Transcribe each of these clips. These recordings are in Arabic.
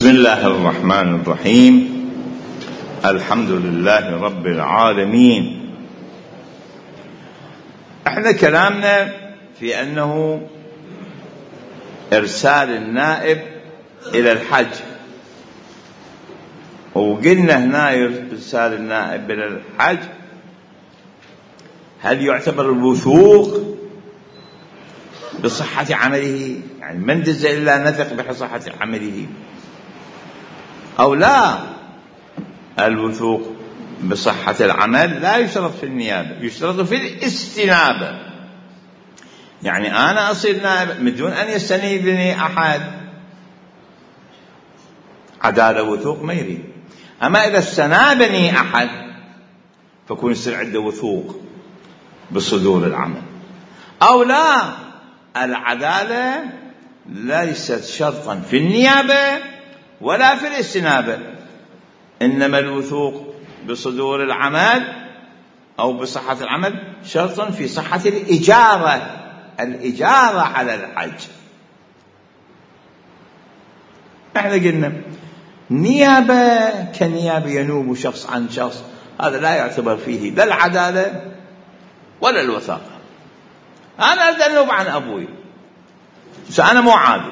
بسم الله الرحمن الرحيم. الحمد لله رب العالمين. احنا كلامنا في أنه إرسال النائب إلى الحج، وقلنا هنا إرسال النائب إلى الحج هل يعتبر الوثوق بصحة عمله؟ يعني من دز إلا نثق بصحة عمله أو لا؟ الوثوق بصحة العمل لا يشترط في النيابة، يشترط في الاستنابة. يعني أنا أصير نائب من دون أن يستنيبني أحد، عدالة وثوق ما يريد. أما إذا استنابني أحد فكون يصير عنده وثوق بصدور العمل أو لا. العدالة ليست شرطا في النيابة ولا في الاستنابة، إنما الوثوق بصدور العمل أو بصحة العمل شرط في صحة الإجارة على الحج. احنا قلنا نيابة كنيابة ينوب شخص عن شخص، هذا لا يعتبر فيه لا العدالة ولا الوثاقة. أنا أريد أن أنوب عن أبوي، أنا مو عادل،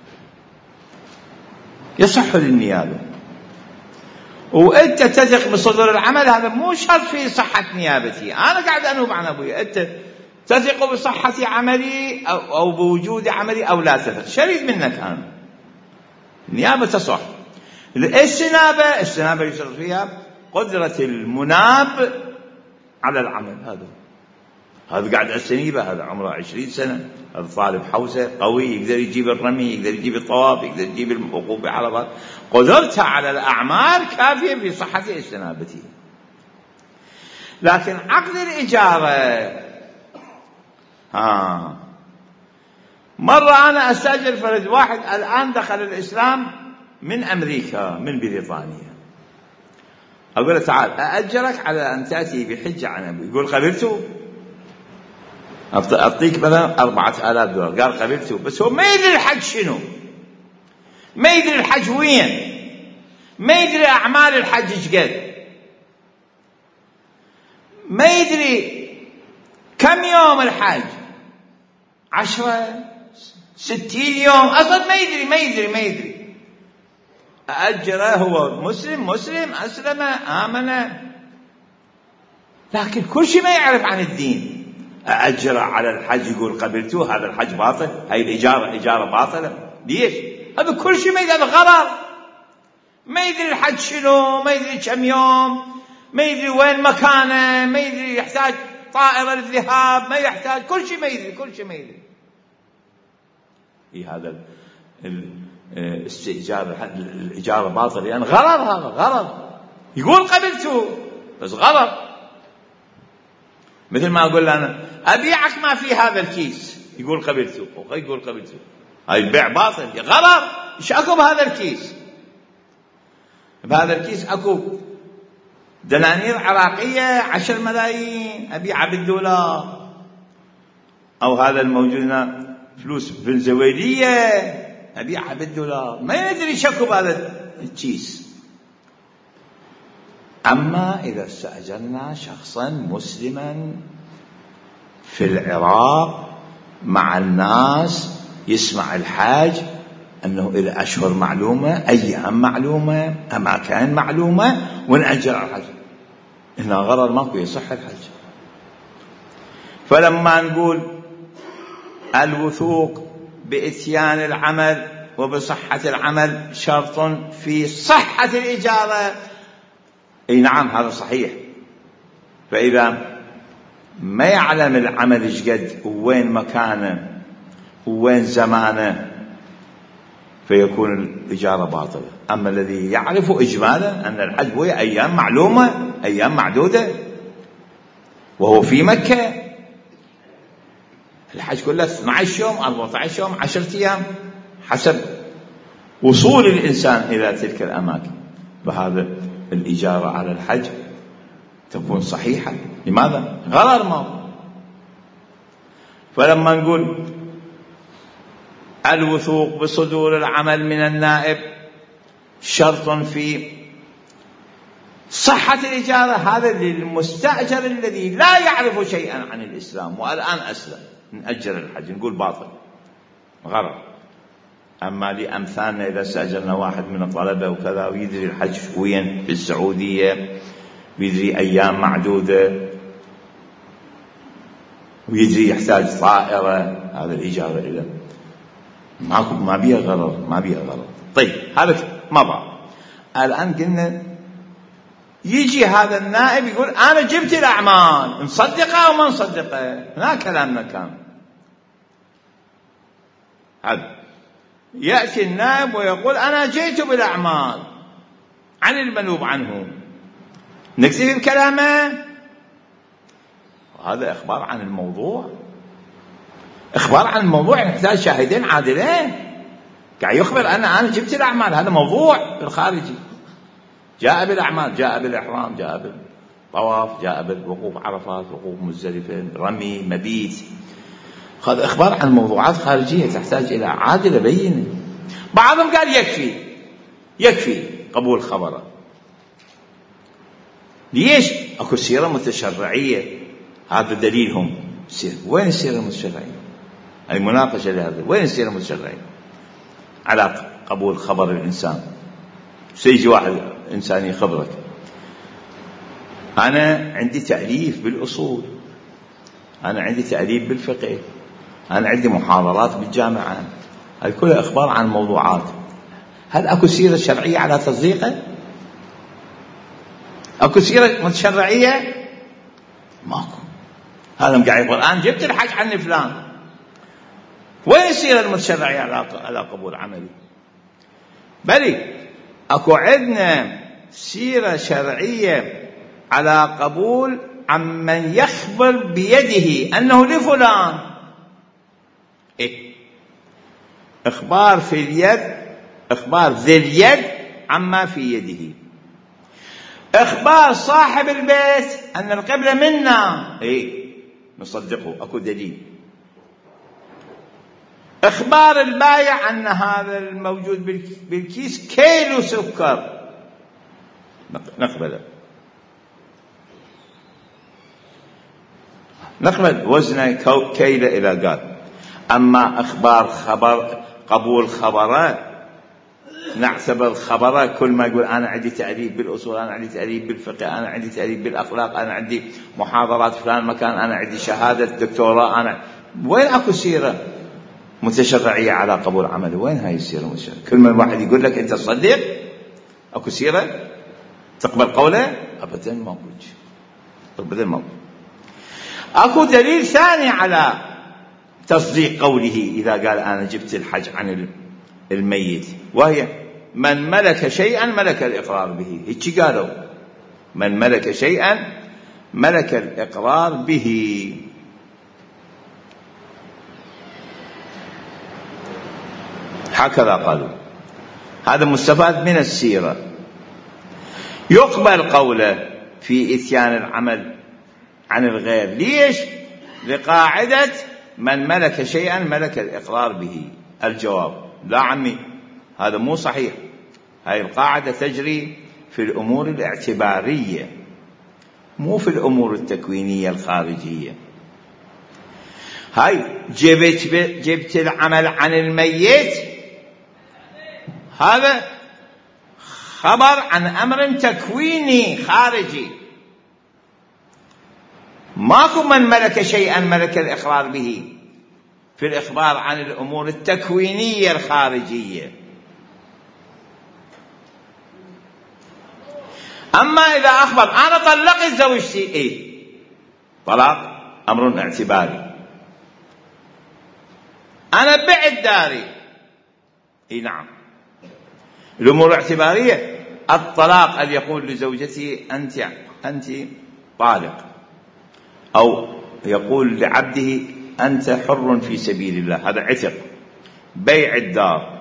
يصح للنيابة. وأنت تثق بصدور العمل، هذا مو شرط في صحة نيابتي. أنا قاعد أنوب عن أبوي، أنت تثق بصحة عملي أو بوجود عملي أو لا تثق، شريد منك أنا. النيابة تصح. الاستنابة يشترط فيها قدرة المناب على العمل. هذا قاعد أستنيبه، هذا عمره 20 سنة، هذا طالب حوسة قوي، يقدر يجيب الرمي، يقدر يجيب الطواف، يقدر يجيب الوقوف بعرفات، قدرته على الأعمال كافية بصحة استنابته. لكن عقد الإجارة، مرة أنا أستأجر فرد واحد الآن دخل الإسلام من أمريكا من بريطانيا، أقول له تعال أأجرك على أن تأتي بحجة عن أبوي. يقول قبلته، أعطيك مثلا $4,000. قال قبلته، بس هو ما يدري الحج شنو، ما يدري الحج وين، ما يدري أعمال الحج ايش قد، ما يدري كم يوم الحج، 10 60 يوم، أصلا ما يدري. أأجره، هو مسلم أسلم آمن، لكن كل شيء ما يعرف عن الدين. أأجر على الحج، يقول قبلته، هذا الحج باطل، هاي الإجارة باطلة. ليش؟ هذا كل شيء ما يدري، هذا غلط. ما يدري الحج شنو، ما يدري كم يوم، ما يدري وين مكانه، ما يدري يحتاج طائرة للذهاب، ما يحتاج، كل شيء ما يدري. هذا الإجارة باطل، يعني غلط. هذا غلط. يقول قبلته بس غلط. مثل ما أقول أنا أبيعك ما في هذا الكيس، يقول قبلته، هاي البيع باطل، غلط. إيش أكو بهذا الكيس؟ بهذا الكيس أكو دنانير عراقية 10 ملايين، أبيعها $1. أو هذا الموجود هنا فلوس فنزويلية، أبيعها $1. ما يدري شكو بهذا الكيس. أما إذا استأجرنا شخصا مسلما في العراق مع الناس يسمع الحاج أنه إلى أشهر معلومة، أيام معلومة، أماكن معلومة، ونأجر على الحج، هنا غرر ماكو، يصح الحج. فلما نقول الوثوق بإتيان العمل وبصحة العمل شرط في صحة الإجارة، اي نعم هذا صحيح. فإذا ما يعلم العمل ايش قد وين مكانه وين زمانه فيكون الإجارة باطلة. أما الذي يعرف إجمالا أن الحج هو أيام معلومة، أيام معدودة، وهو في مكة، الحج كله 12 يوم 14 يوم 10 أيام حسب وصول الإنسان إلى تلك الأماكن، فهذا الإجارة على الحج تكون صحيحة. لماذا؟ غرر ما. فلما نقول الوثوق بصدور العمل من النائب شرط في صحة الإجارة. هذا للمستأجر الذي لا يعرف شيئا عن الإسلام والآن أسلم، نأجر الحج نقول باطل غلط. أما لأمثالنا إذا استأجرنا واحد من الطلبة وكذا ويدري الحج وين في السعودية، ويدري أيام معدودة، ويدري يحتاج طائرة، هذا الإجارة إذا ما بيها غرر، ما بيها غرر. طيب هذا مضى. الآن قلنا يجي هذا النائب يقول أنا جبت الأعمال، نصدقه أو ما نصدقه؟ هنا كلامنا كان هذا. يأتي النائب ويقول أنا جئت بالأعمال عن المنوب عنه، نكتفي بكلامه؟ هذا إخبار عن الموضوع. إخبار عن الموضوع يحتاج شاهدين عادلين. قاعد يخبر أنا جبت الأعمال، هذا موضوع في الخارجي. جاء بالأعمال، جاء بالإحرام، جاء بالطواف، جاء بالوقوف عرفات، وقوف مزدلفة، رمي، مبيت. هذا إخبار عن موضوعات خارجية تحتاج إلى عادلة بينة. بعضهم قال يكفي قبول خبره. ليش؟ أكو سيرة متشرعية، هذا دليلهم. وين السيرة المتشرعية؟ أي مناقشة لهذا. وين السيرة المتشرعية على قبول خبر الإنسان؟ سيجي واحد إنسان يخبرك أنا عندي تأليف بالأصول، أنا عندي تأليف بالفقه، أنا عندي محاضرات بالجامعة، هذه كلها إخبار عن موضوعات. هل أكو سيرة شرعية على تصديقه؟ أكو سيرة متشرعية؟ ماكو. هذا قاعد يقول أنا جبت الحج عن فلان. وين السيرة المتشرعية على قبول عملي؟ بلي أكو عندنا سيرة شرعية على قبول عمن يخبر بيده أنه لفلان. إخبار في اليد، إخبار ذي اليد عما في يده. إخبار صاحب البيت أن القبلة منا، نصدقه، أكو دليل. إخبار البايع أن هذا الموجود بالكيس كيلو سكر، نقبل وزنه كيلو إذا قال. أما إخبار قبول خبره، نعتبر خبره كل ما يقول أنا عندي تأليف بالأصول، أنا عندي تأليف بالفقه، أنا عندي تأليف بالأخلاق، أنا عندي محاضرات فلان مكان، أنا عندي شهادة دكتوراه. وين أكو سيرة متشرعية على قبول عمله؟ وين هاي السيرة المتشرعية؟ كل ما الواحد يقول لك أنت تصدق، أكو سيرة تقبل قوله؟ أبدا ما أقولش، أبدا ما أقول. أكو دليل ثاني على تصديق قوله إذا قال أنا جبت الحج عن الميت، وهي من ملك شيئا ملك الإقرار به. هيك قالوا من ملك شيئا ملك الإقرار به. هكذا قالوا. هذا مستفاد من السيرة. يقبل قوله في إتيان العمل عن الغير. ليش؟ لقاعدة من ملك شيئا ملك الإقرار به. الجواب لا عمي، هذا مو صحيح. هاي القاعدة تجري في الأمور الاعتبارية، مو في الأمور التكوينية الخارجية. هاي جبت العمل عن الميت، هذا خبر عن أمر تكويني خارجي. ماكو من ملك شيئا ملك الإقرار به في الإخبار عن الأمور التكوينية الخارجية. أما إذا أخبر أنا طلقت زوجتي، طلاق أمر اعتباري. أنا بعت داري، نعم، الأمور الاعتبارية. الطلاق أن يقول لزوجتي أنت طالق، أو يقول لعبده أنت حر في سبيل الله، هذا عتق. بيع الدار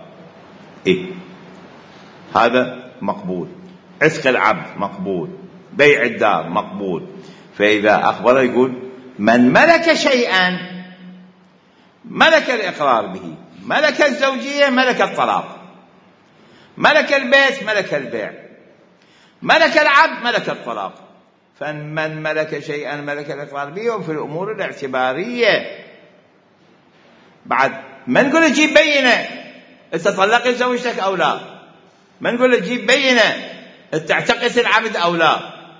هذا مقبول، عتق العبد مقبول، بيع الدار مقبول. فإذا أخبر يقول من ملك شيئا ملك الإقرار به، ملك الزوجية ملك الطلاق. ملك البيت ملك البيع، ملك العبد ملك الطلاق. فمن ملك شيئا ملك الإقرار به. وفي الأمور الاعتبارية بعد ما نقول جيب بينة أنت طلقت زوجتك أو لا، ما نقول جيب بينة أنت اعتقت العبد أو لا،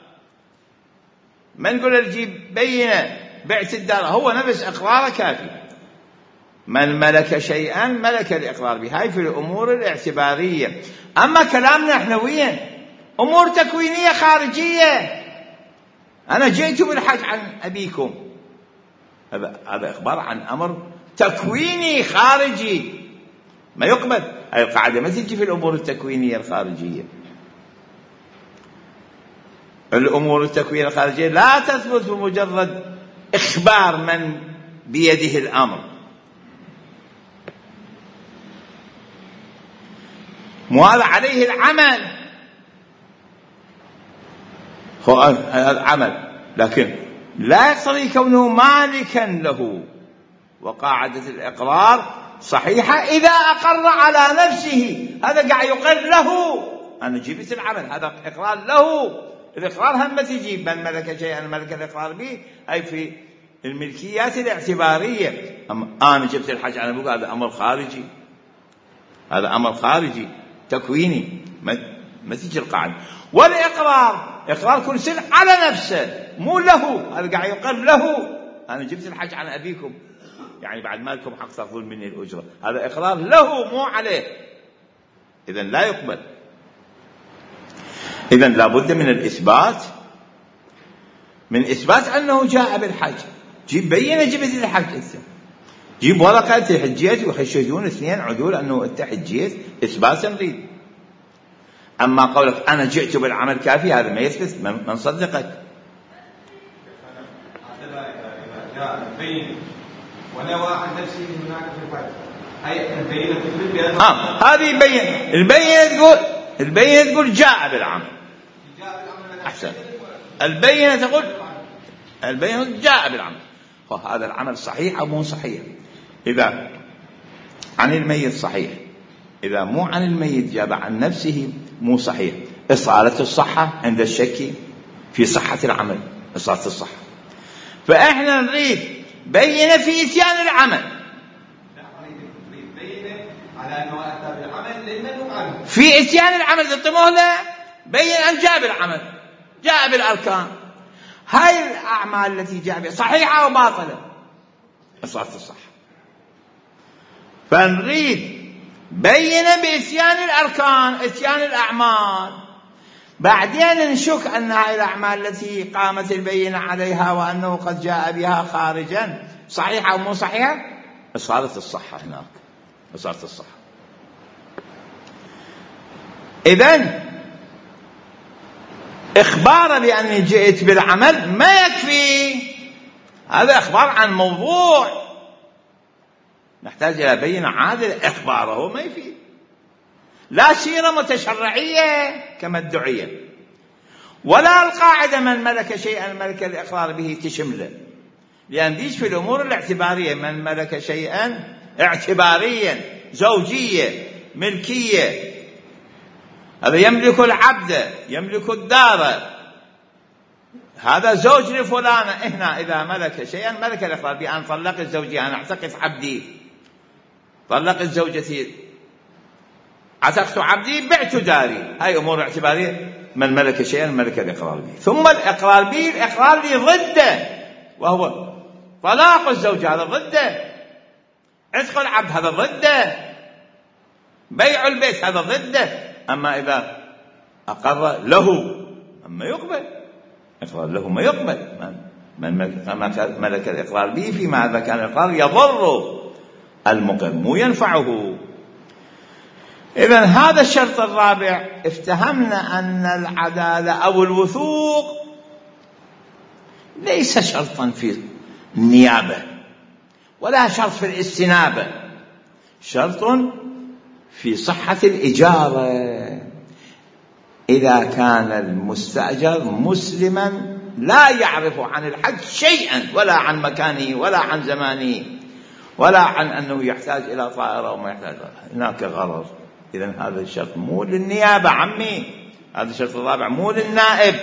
ما نقول جيب بينة بعت الدار، هو نفس إقراره كافي. من ملك شيئا ملك الإقرار به. هاي في الأمور الاعتبارية. أما كلامنا احنا وين أمور تكوينية خارجية، أنا جئت بالحج عن أبيكم، هذا إخبار عن أمر تكويني خارجي ما يقبل. هاي القاعدة ما تجي في الأمور التكوينية الخارجية. الأمور التكوينية الخارجية لا تثبت بمجرد إخبار من بيده الأمر. وهذا عليه العمل، هو العمل، لكن لا يقتضي كونه مالكا له. وقاعدة الإقرار صحيحة إذا أقر على نفسه، هذا قاعد يقر له أنا جبت العمل، هذا إقرار له. الإقرار هم تجيب من ملك شيئا ملك الإقرار به، أي في الملكيات الاعتبارية. أنا جبت الحج عن أبوك، هذا أمر خارجي، هذا أمر خارجي تكويني ما تجي القاعدة. والإقرار إقرار كل سن على نفسه مو له، هذا قاعد يقر له أنا جبت الحج عن أبيكم، يعني بعد ما لكم حق تأخذون مني الأجرة، هذا إقرار له مو عليه، إذن لا يقبل. إذن لابد من الإثبات، من إثبات أنه جاء بالحج. جيب بينة جبت الحج أنت، جيب ورقة تحجيت ويشهدون اثنين عدول أنه أنت حجيت، إثبات نريد. أما قولك أنا جئت بالعمل كافي، هذا ما يثبت، من صدقك. ونوى عن نفسه هناك في الفرق، أي البينة تقول هذه البينة تقول جاء بالعمل أحسن. البينة تقول البينة جاء بالعمل، هذا العمل صحيح أو مو صحيح. إذا عن الميت صحيح، إذا مو عن الميت جاب عن نفسه مو صحيح. إصالة الصحة عند الشك في صحة العمل، إصالة الصحة. فإحنا نريد بينة في إتيان العمل، على أنه أتى بالعمل لأنه في إتيان العمل تطمئنه بين أن جاء بالعمل، جاء بالأركان. هاي الأعمال التي جاء بها صحيحة أو باطلة، إصالة الصحة. فنريد بينة بإتيان الأركان، إتيان الأعمال. بعدين نشك أن هاي الأعمال التي قامت البينة عليها وأنه قد جاء بها خارجا صحيحة أو مو صحيحة، إصالة الصحة هناك، إصالة الصحة. إذن إخبار بأني جئت بالعمل ما يكفي، هذا إخبار عن موضوع نحتاج إلى بينة عادلة. إخباره ما يفيد، لا سيرة متشرعية كما ادعية، ولا القاعدة من ملك شيئا ملك الإقرار به تشمله، لأن ديش في الأمور الاعتبارية. من ملك شيئا اعتباريا، زوجية، ملكية، هذا يملك العبد، يملك الدار، هذا زوج لفلانة. هنا إذا ملك شيئا ملك الإقرار به، أن طلقت زوجي، أنا اعتقت عبدي، طلقت زوجتي، عتقت عبدي، بعت داري. هاي أمور اعتبارية. من ملك شيئا ملك الإقرار به. ثم الإقرار به، الإقرار به ضده، وهو طلاق الزوج، هذا ضده. عتق العبد هذا ضده. بيع البيت هذا ضده. أما إذا أقر له أما يقبل، إقرار له ما يقبل. من ملك الإقرار به فيما إذا كان الإقرار يضر المقر مو ينفعه. إذن هذا الشرط الرابع. افتهمنا أن العدالة أو الوثوق ليس شرطا في النيابة ولا شرط في الاستنابة، شرط في صحة الإجارة. إذا كان المستأجر مسلما لا يعرف عن الحج شيئا، ولا عن مكانه ولا عن زمانه ولا عن أنه يحتاج إلى طائرة وما يحتاج، هناك غرض إذن هذا الشرط مو للنيابة عمي، هذا الشرط الرابع مو للنائب.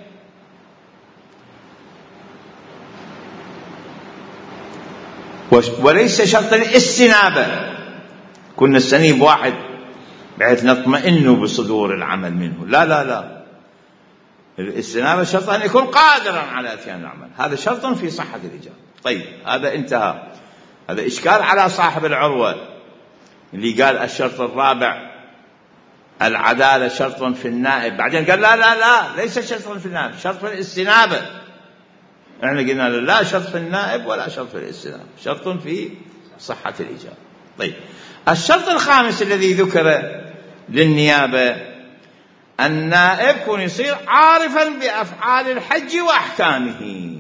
وليس شرط الاستنابة، كنا نستنيب واحد بحيث نطمئن بصدور العمل منه، لا لا لا، الاستنابة شرط أن يكون قادرا على أتيان العمل، هذا شرط في صحة الإجابة. طيب هذا انتهى، هذا إشكال على صاحب العروة اللي قال الشرط الرابع العدالة شرط في النائب، بعدين قال لا لا لا ليس شرط في النائب، شرط في الاستنابة. احنا قلنا لا شرط في النائب ولا شرط في الاستنابة، شرط في صحة الإجابة. طيب الشرط الخامس الذي ذكر للنيابة، النائب يكون يصير عارفا بأفعال الحج وأحكامه،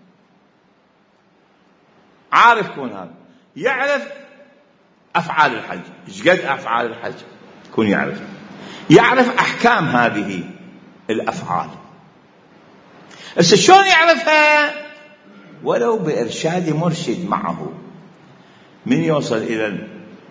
عارف يكون هذا، يعرف أفعال الحج، إيش قد أفعال الحج يكون يعرف أحكام هذه الأفعال. بس شلون يعرفها؟ ولو بإرشاد مرشد معه. من يوصل إلى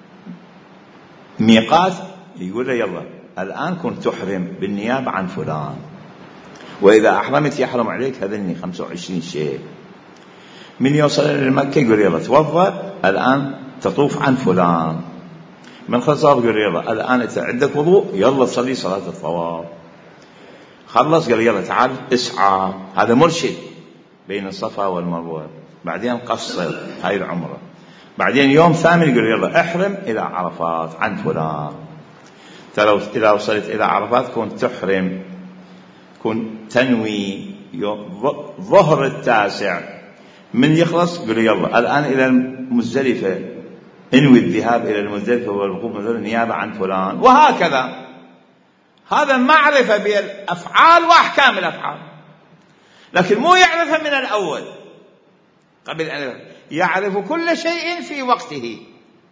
الميقات يقول له يلا الآن كنت تحرم بالنيابة عن فلان، وإذا أحرمت يحرم عليك هذني 25 شيء. من يوصل إلى مكة يقول يلا توضأ الآن تطوف عن فلان. من خلص يقول يلا الآن أنت عندك وضوء، يلا تصلي صلاة الطواف. خلص قال يلا تعال اسعى، هذا مرشد بين الصفا والمروة. بعدين قصر هاي العمرة، بعدين يوم ثامن يقول يلا احرم إلى عرفات عن فلان. إذا وصلت إلى عرفات كنت تحرم، كنت تنوي يوم ظهر التاسع. من يخلص يقول يلا الآن إلى المزدلفة، انوي الذهاب إلى المزدلفة والوقوف مثلا نيابة عن فلان، وهكذا. هذا معرفة بالأفعال وأحكام الأفعال، لكن مو يعرفها من الأول قبل أن يعرف كل شيء في وقته.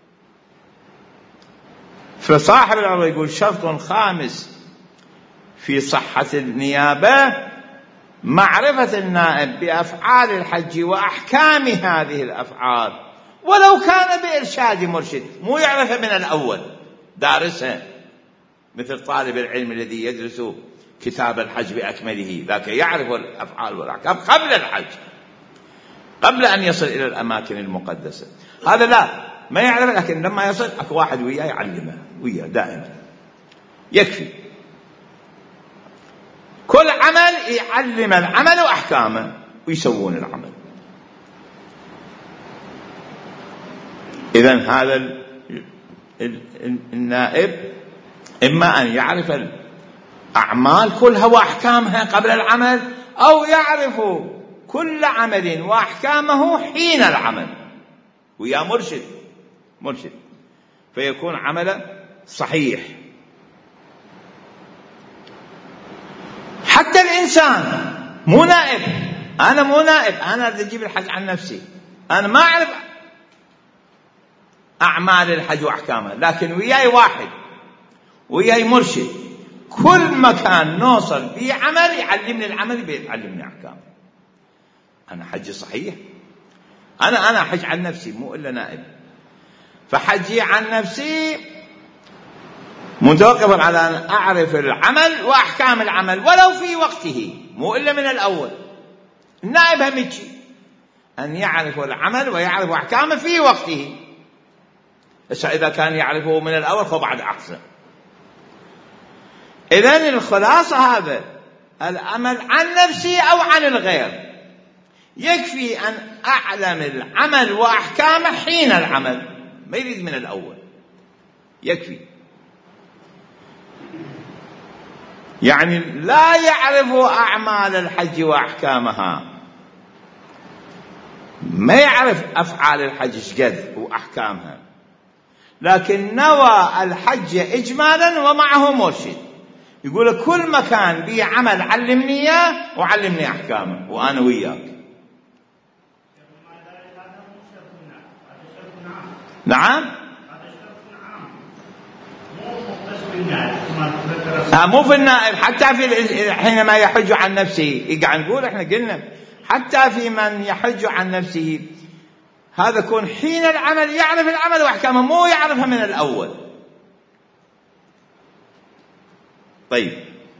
فصاحب العروة يقول شرط خامس في صحة النيابة معرفة النائب بأفعال الحج وأحكام هذه الأفعال، ولو كان بإرشاد مرشد، مو يعرفها من الأول دارسها مثل طالب العلم الذي يدرس كتاب الحج بأكمله، ذاك يعرف الأفعال والأحكام قبل الحج، قبل أن يصل إلى الأماكن المقدسة. هذا لا ما يعرف، لكن لما يصل أكو واحد وياه يعلمه، وياه دائما يكفي. كل عمل يعلم العمل وأحكامه ويسوون العمل. إذن هذا النائب إما أن يعرف الأعمال كلها وأحكامها قبل العمل، أو يعرف كل عمل وأحكامه حين العمل ويا مرشد، فيكون عمله صحيح. حتى الإنسان مو نائب، أنا مو نائب، أنا أجيب الحج عن نفسي، أنا ما أعرف أعمال الحج وأحكامها، لكن وياي واحد وياي مرشد، كل مكان نوصل فيه عمل يعلمني العمل بيعلمني أحكامه. أنا حجي صحيح، أنا حج عن نفسي مو إلا نائب، فحجي عن نفسي متوقف على أن أعرف العمل وأحكام العمل ولو في وقته، مو إلا من الأول. النائب هميتشي أن يعرف العمل ويعرف أحكامه في وقته. إذا كان يعرفه من الأول فبعد أحسن. إذن الخلاصة هذا العمل عن نفسي أو عن الغير، يكفي أن أعلم العمل وأحكامه حين العمل، ما يريد من الأول، يكفي. يعني لا يعرف أعمال الحج وأحكامها، ما يعرف أفعال الحج شقد وأحكامها، لكن نوى الحج إجمالا ومعه مرشد، يقول كل مكان بي عمل علمني إياه وعلمني أحكامه وأنا وياك. نعم، مو في النائب، حتى في حينما يحج عن نفسه. يقعد نقول احنا قلنا حتى في من يحج عن نفسه هذا يكون حين العمل يعرف العمل واحكامه، مو يعرفها من الاول. طيب،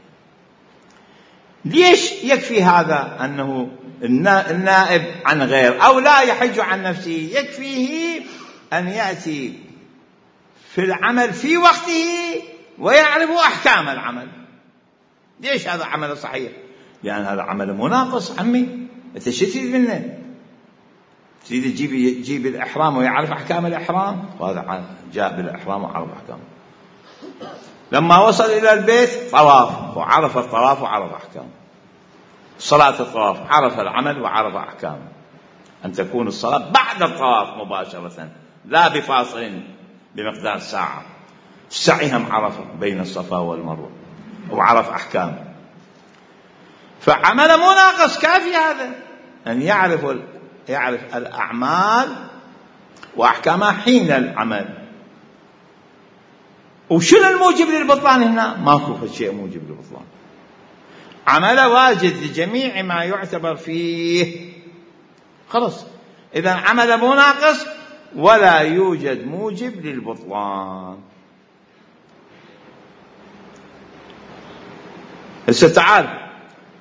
ليش يكفي هذا أنه النائب عن غير أو لا يحج عن نفسه؟ يكفيه أن يأتي في العمل في وقته ويعرف أحكام العمل. ليش هذا عمل صحيح؟ لأن هذا عمل مناقص. عمي أنت شو تريد منه؟ تريد تجيب الإحرام ويعرف أحكام الإحرام، وهذا جاء بالإحرام وعرف أحكامه. لما وصل إلى البيت طواف وعرف الطواف وعرف أحكامه. صلاة الطواف عرف العمل وعرف أحكامه. أن تكون الصلاة بعد الطواف مباشرة لا بفاصل بمقدار ساعة. السعي هم عرفه بين الصفا والمروة وعرف أحكامه. فعمل مناقص كافي هذا أن يعرف الأعمال وأحكامها حين العمل. وشنو الموجب للبطلان هنا؟ ماكو شيء موجب للبطلان. عمل واجد لجميع ما يعتبر فيه، خلص. إذا عمل مناقص ولا يوجد موجب للبطلان. هسه تعال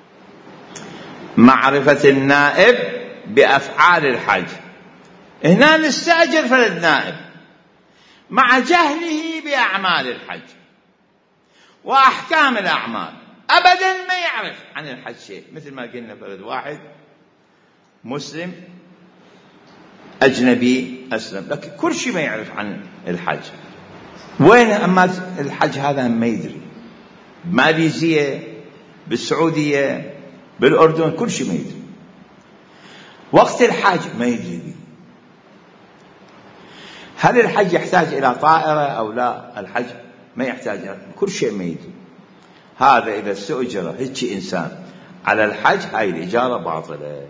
معرفة النائب بأفعال الحج. هنا نستأجر فرد نائب مع جهله بأعمال الحج وأحكام الأعمال، أبدا ما يعرف عن الحج شيء. مثل ما قلنا فرد واحد مسلم أجنبي أسلم، لكن كل شيء ما يعرف عن الحج. وين أما الحج هذا ما يدري. بماليزيا، بالسعودية، بالأردن، كل شيء ما يدري. وقت الحج ما يدري بيه. هل الحج يحتاج إلى طائرة أو لا؟ الحج ما يحتاج، كل شيء ما يدري. هذا إذا استؤجر هيك إنسان على الحج، هاي الإجارة باطلة.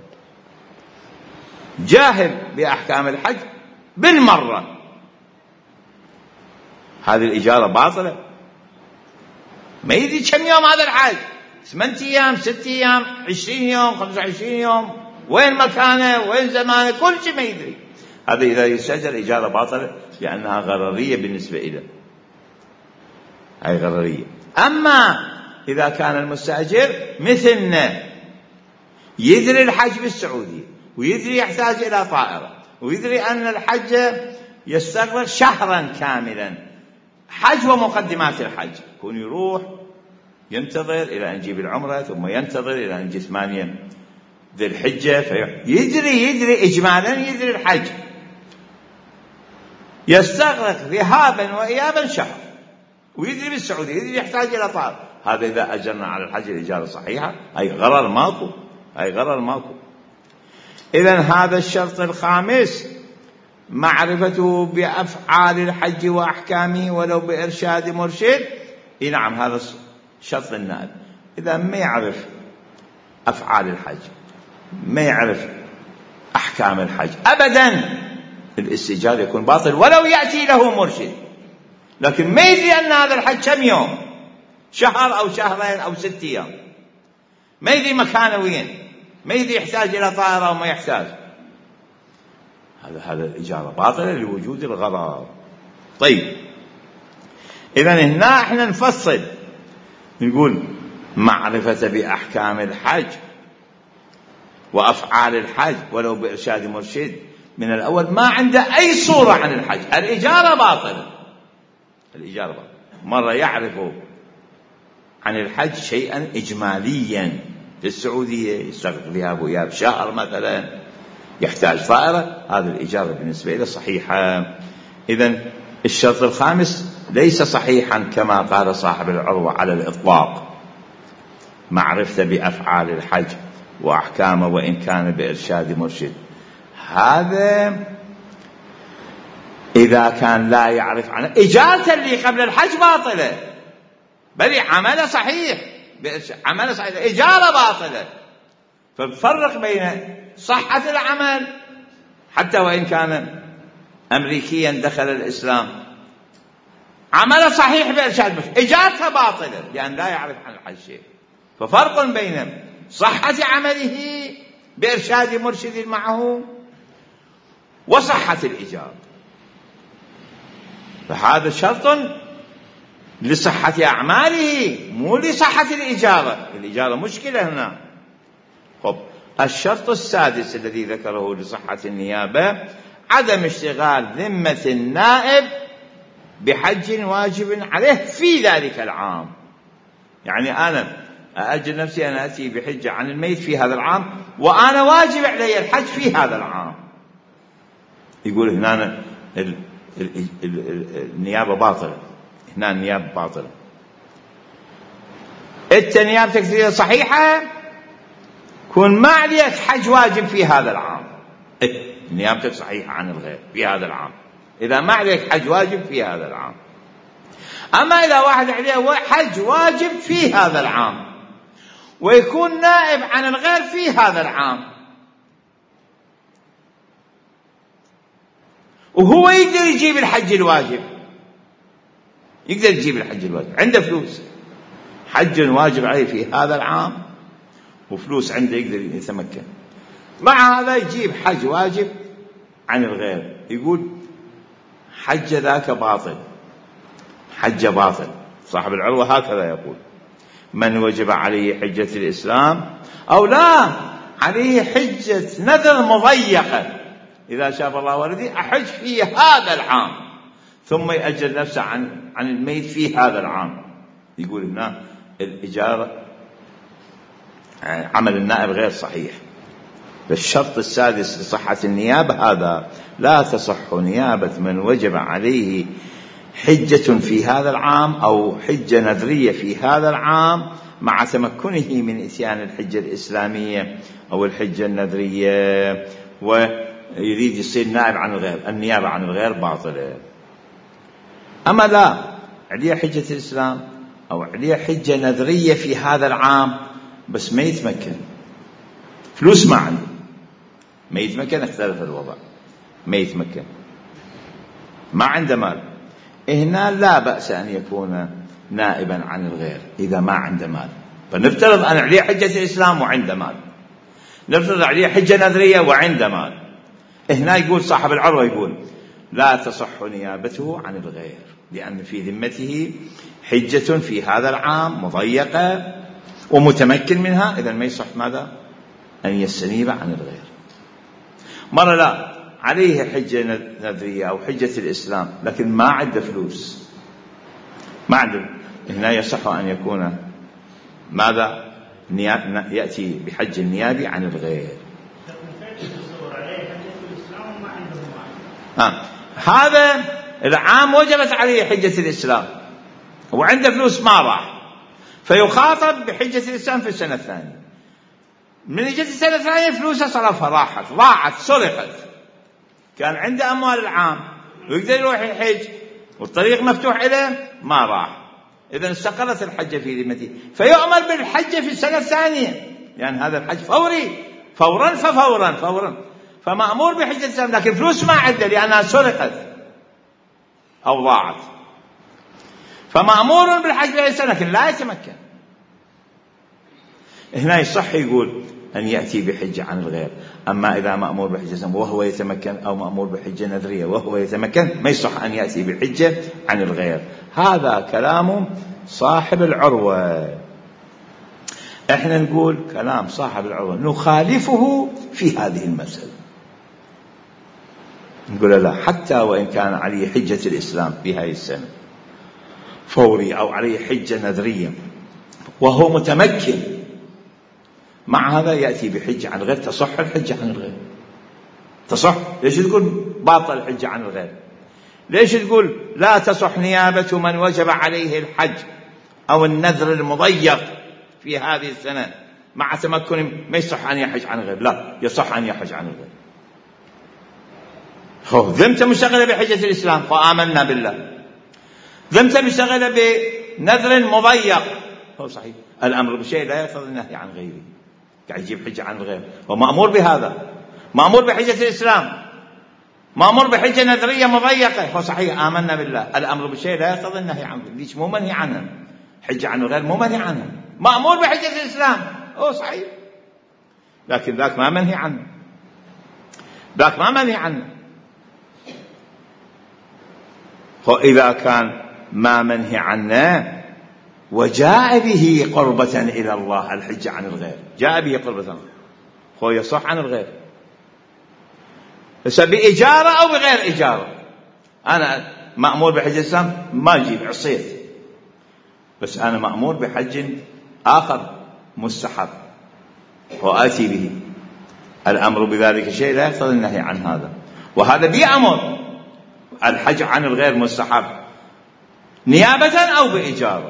جاهل بأحكام الحج بالمرة، هذه الإجارة باطلة. ما يدري كم يوم هذا الحج، 8 أيام، 6 أيام، 20 يوم، 25 يوم، وين مكانه، وين زمانه، كل شيء ما يدري. هذا إذا يستأجر إجارة باطلة لأنها غررية بالنسبة إليه، هاي غررية. أما إذا كان المستأجر مثلنا يدري الحج بالسعودية ويدري يحتاج إلى طائرة ويدري أن الحج يستغرق شهرا كاملا، حج ومقدمات الحج، يكون يروح ينتظر إلى أن يجيب العمرة، ثم ينتظر إلى أن يجي 8 ذي الحجة، يدري إجمالا يدري الحج يستغرق ذهابا وإيابا شهر، ويدري بالسعودية يدري يحتاج إلى طائرة. هذا إذا أجرنا على الحج الإجارة صحيحة، أي غرر ماكو، أي غرر ماكو. إذن هذا الشرط الخامس معرفته بأفعال الحج وأحكامه ولو بإرشاد مرشد. نعم، هذا شرط النائب. إذا ما يعرف أفعال الحج، ما يعرف أحكام الحج، أبدا الاستئجار يكون باطل ولو يأتي له مرشد. لكن ما يدري أن هذا الحج كم يوم، شهر أو شهرين أو 6 أيام، ما يدري مكانه وين، ما يدري يحتاج إلى طائرة أو ما يحتاج، هذا الإجارة باطلة لوجود الغرر. طيب، إذن هنا احنا نفصل نقول معرفة بأحكام الحج وأفعال الحج ولو بإرشاد مرشد. من الأول ما عنده أي صورة عن الحج، الإجارة باطلة. الإجارة باطلة. مرة يعرف عن الحج شيئا إجماليا، في السعودية يستغرق ذهاب وإياب شهر مثلا، يحتاج طائرة، هذه الإجارة بالنسبة له صحيحة. إذن الشرط الخامس ليس صحيحا كما قال صاحب العروة على الإطلاق، معرفة بأفعال الحج وأحكامه وإن كان بإرشاد مرشد. هذا إذا كان لا يعرف عنه. إجارة اللي قبل الحج باطلة، بل عمله صحيح، عمله صحيح، إجارة باطلة. فبفرق بين صحة العمل حتى وإن كان أمريكيا دخل الإسلام، عمله صحيح بإرشاد مرشد، إجارته باطلة لأن لا يعرف عن الحج شيء. ففرق بين صحة عمله بإرشاد مرشد معه وصحة الإجارة. فهذا شرط لصحة أعماله مو لصحة الإجارة. الإجارة مشكلة هنا. خب، الشرط السادس الذي ذكره لصحة النيابة عدم اشتغال ذمة النائب بحج واجب عليه في ذلك العام. يعني أنا أأجل نفسي أن أتي بحجة عن الميت في هذا العام وأنا واجب علي الحج في هذا العام. يقول هنا النيابة باطلة. هنا النيابة باطلة. أنت نيابتك صحيحة كون ما عليك حج واجب في هذا العام. نيابتك صحيحة عن الغير في هذا العام إذا ما عليك حج واجب في هذا العام. أما إذا واحد عليه حج واجب في هذا العام ويكون نائب عن الغير في هذا العام وهو يقدر يجيب الحج الواجب، يقدر يجيب الحج الواجب، عنده فلوس، حج واجب عليه في هذا العام وفلوس عنده يقدر يتمكن، مع هذا يجيب حج واجب عن الغير. يقول حج ذاك باطل، حج باطل. صاحب العروة هكذا يقول: من وجب عليه حجة الإسلام أو لا عليه حجة نذر مضيقة إذا شاف الله ولدي أحج في هذا العام ثم يأجل نفسه عن الميت في هذا العام. يقول هنا الإجارة عمل النائب غير صحيح. بالشرط السادس لصحة النيابة هذا: لا تصح نيابة من وجب عليه حجة في هذا العام أو حجة نذرية في هذا العام مع تمكنه من إتيان الحجة الإسلامية أو الحجة النذرية ويريد يصير نائب عن الغير. النيابة عن الغير باطلة. أما لا عليه حجة الإسلام أو عليه حجة نذرية في هذا العام بس ما يتمكن، فلوس ما عنده، ما يتمكن، اختلف الوضع، ما يتمكن، ما عنده مال، هنا لا بأس أن يكون نائبا عن الغير إذا ما عنده مال. فنفترض أن عليه حجة الإسلام وعنده مال، نفترض عليه حجة نذرية وعنده مال. هنا يقول صاحب العروة يقول: لا تصح نيابته عن الغير لأن في ذمته حجة في هذا العام مضيقة ومتمكن منها، إذن ما يصح ماذا؟ أن يستنيب عن الغير. مرة لا عليه حجة نذرية أو حجة الإسلام لكن ما عنده فلوس، ما عنده، هنا يصح أن يكون ماذا؟ يأتي بحج النيابي عن الغير. هذا العام وجبت عليه حجة الإسلام وعنده فلوس ما راح، فيخاطب بحجة الإسلام في السنة الثانية. من جت السنة الثانية فلوسه صرفها، راحت، ضاعت، سرقت. كان عنده أموال العام ويقدر يروح الحج والطريق مفتوح إليه، ما راح، إذن استقرت الحجة في ذمته، فيؤمر بالحجة في السنة الثانية لأن يعني هذا الحج فوري، فورا ففورا فورا، فمأمور بحجة الإسلام لكن فلوس ما عنده لأنها سرقت أو ضاعت، فمأمور بالحج في السنة لكن لا يتمكن. هنا يصح يقول أن يأتي بحجة عن الغير. أما إذا مأمور بحجة وهو يتمكن أو مأمور بحجة نذرية وهو يتمكن ما يصح أن يأتي بحجة عن الغير. هذا كلام صاحب العروة. احنا نقول كلام صاحب العروة نخالفه في هذه المسألة، نقول لا، حتى وإن كان عليه حجة الإسلام في هذه السنة فوري أو عليه حجة نذرية وهو متمكن، مع هذا يأتي بحجة عن الغير، تصح الحجة عن الغير، تصح. ليش تقول باطل الحجة عن الغير؟ ليش تقول لا تصح نيابة من وجب عليه الحج أو النذر المضيق في هذه السنة مع تمكن ما يصح أن يحج عن الغير؟ لا، يصح أن يحج عن الغير. ذمت مشتغلة بحجة الإسلام فآمنا بالله، ذمت مشتغلة بنذر مضيق، هو صحيح الأمر بشيء لا يقتضي النهي عن غيره، قاعد يجيب حجة عن الغير ومأمور بهذا، مأمور بحجة الإسلام، مأمور بحجة نذرية مضيقة، هو صحيح آمنا بالله، الأمر بشيء لا يقتضي النهي عنه، ليش مو منهي عنه، حجة عن الغير مو منهي عنه، مأمور بحجة الإسلام، هو صحيح، لكن ذاك ما منهي عنه، ذاك ما منهي عنه. إذا كان ما منهي عنه وجاء به قربة إلى الله، الحج عن الغير جاء به قربة، هو يصح عن الغير، بس بإجارة أو بغير إجارة. أنا مأمور بحج الإسلام ما أجيب عصيت، بس أنا مأمور بحج آخر مستحب وآتي به، الأمر بذلك شيء لا يقتضي النهي عن هذا، وهذا بأمر الحج عن الغير مستحب نيابة أو بإجارة.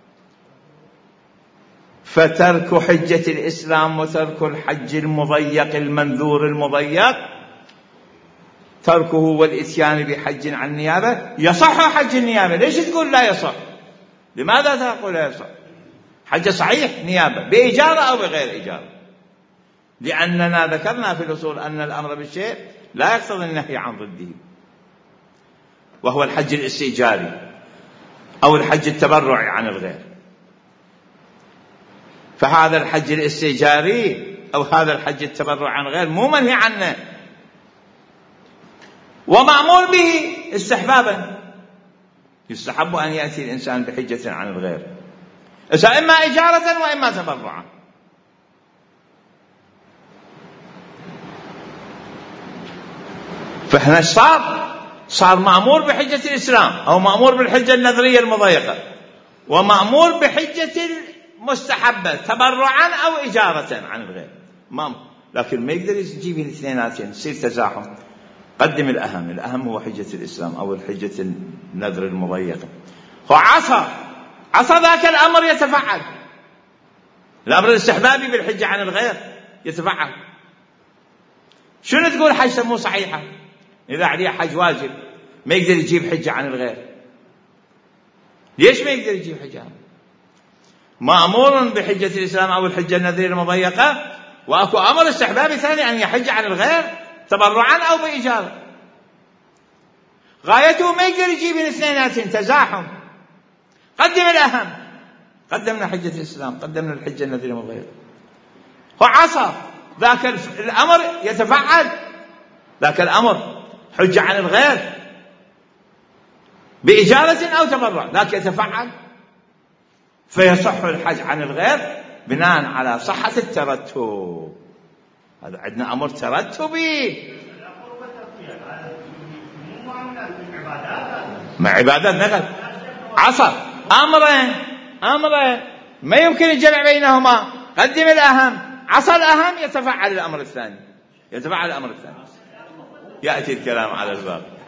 فترك حجة الإسلام وترك الحج المضيق المنذور المضيق، تركه والإتيان بحج عن نيابة. يصح حج النيابة، ليش تقول لا يصح؟ لماذا تقول لا يصح؟ حج صحيح نيابة بإجارة أو بغير إجارة، لأننا ذكرنا في الأصول أن الأمر بالشيء لا يقتضي النهي عن ضده، وهو الحج الاستئجاري أو الحج التبرعي عن الغير. فهذا الحج الاستئجاري أو هذا الحج التبرعي عن الغير مو منهي عنه ومأمور به استحبابا، يستحب أن يأتي الإنسان بحجة عن الغير، إما إجارة وإما تبرعا. فهنا صار مأمور بحجة الإسلام أو مأمور بالحجة النذرية المضيقة، ومأمور بحجة المستحبة تبرعا أو إجارة عن الغير، لكن ما يقدر يجيب الاثنيناتين، يصير تزاحم. قدم الأهم هو حجة الإسلام أو الحجة النذر المضيقة. هو عصى ذاك الأمر يتفعل، الأمر الاستحبابي بالحجة عن الغير يتفعل. شنو تقول حج مو صحيحة؟ إذا عليه حج واجب ما يقدر يجيب حجة عن الغير، ليش ما يقدر يجيب حجة؟ مأمور بحجة الإسلام أو الحجة النذرية المضيقة، وأكو أمر استحبابي ثاني أن يحج عن الغير تبرعا أو بإجارة. غايته ما يقدر يجيب الاثنيناتين، تزاحم. قدم الأهم، قدمنا حجة الإسلام، قدمنا الحجة النذرية المضيقة. هو عصى ذاك الأمر يتفعل، ذاك الأمر حجة عن الغير بإجارة أو تبرع، ذاك يتفعل، فيصح الحج عن الغير بناء على صحة الترتب. هذا عندنا أمر ترتبي مع عبادات نقل عصر أمرين ما يمكن الجمع بينهما. قدم الأهم، عصى الأهم، يتفعل الأمر الثاني، يأتي الكلام على الباب.